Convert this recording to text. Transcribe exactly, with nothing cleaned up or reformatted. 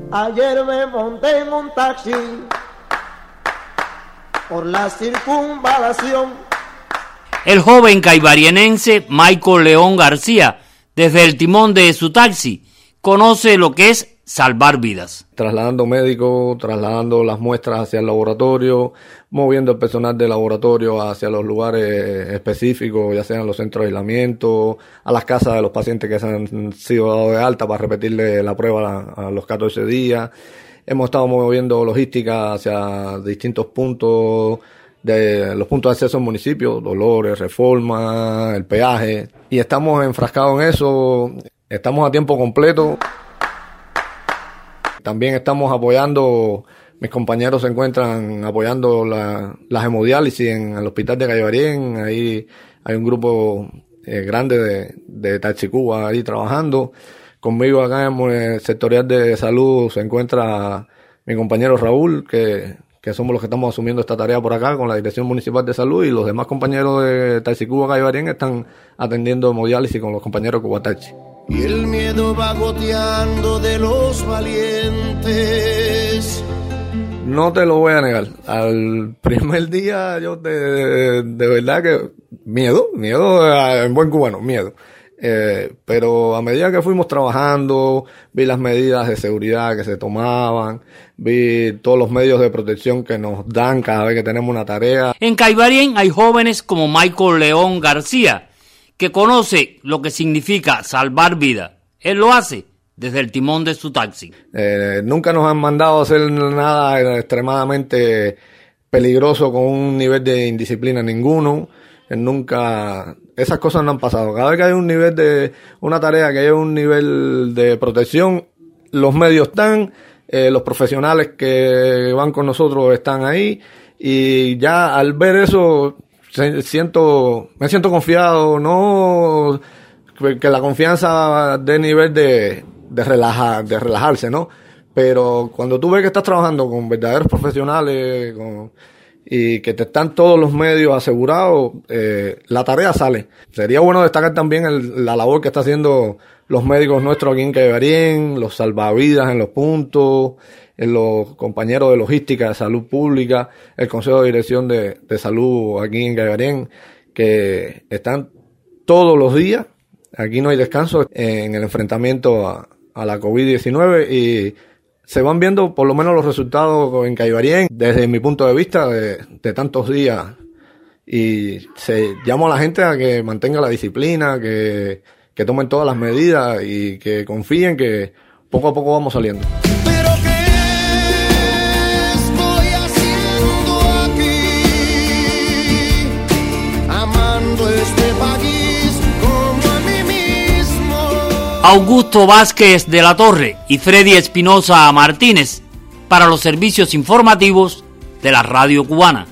Ayer me monté en un taxi por la circunvalación. El joven caibarienense Michael León García, desde el timón de su taxi, conoce lo que es salvar vidas. Trasladando médicos, trasladando las muestras hacia el laboratorio, moviendo el personal del laboratorio hacia los lugares específicos, ya sean los centros de aislamiento, a las casas de los pacientes que se han sido dados de alta para repetirle la prueba a, a los catorce días. Hemos estado moviendo logística hacia distintos puntos, de los puntos de acceso al municipio, Dolores, Reforma, el peaje, y estamos enfrascados en eso, estamos a tiempo completo. También estamos apoyando, mis compañeros se encuentran apoyando la, la hemodiálisis en el hospital de Caibarien. Ahí hay un grupo eh, grande de, de Taxicuba ahí trabajando. Conmigo acá en el sectorial de salud se encuentra mi compañero Raúl, que, que somos los que estamos asumiendo esta tarea por acá con la Dirección Municipal de Salud, y los demás compañeros de Taxicuba Caibarien están atendiendo hemodiálisis con los compañeros de Cubataxi. Y el miedo va goteando de los valientes. No te lo voy a negar. Al primer día yo de, de, de verdad que miedo, miedo en buen cubano, miedo. Eh, pero a medida que fuimos trabajando, vi las medidas de seguridad que se tomaban, vi todos los medios de protección que nos dan cada vez que tenemos una tarea. En Caibarien hay jóvenes como Michael León García, que conoce lo que significa salvar vida. Él lo hace desde el timón de su taxi. Eh, nunca nos han mandado a hacer nada extremadamente peligroso con un nivel de indisciplina ninguno. Eh, nunca, esas cosas no han pasado. Cada vez que hay un nivel de, una tarea que hay un nivel de protección, los medios están, eh, los profesionales que van con nosotros están ahí, y ya al ver eso, siento, me siento confiado, no que la confianza de nivel de, de relajar, de relajarse, ¿no? Pero cuando tú ves que estás trabajando con verdaderos profesionales, con, y que te están todos los medios asegurados, eh, la tarea sale. Sería bueno destacar también el, la labor que están haciendo los médicos nuestros aquí en Caibarien, los salvavidas en los puntos, en los compañeros de logística de salud pública, el Consejo de Dirección de, de Salud aquí en Caibarien, que están todos los días, aquí no hay descanso, en el enfrentamiento a, a la COVID diecinueve, y se van viendo por lo menos los resultados en Caibarien desde mi punto de vista de, de tantos días, y se llama a la gente a que mantenga la disciplina, que, que tomen todas las medidas y que confíen que poco a poco vamos saliendo. Augusto Vázquez de la Torre y Freddy Espinosa Martínez para los servicios informativos de la Radio Cubana.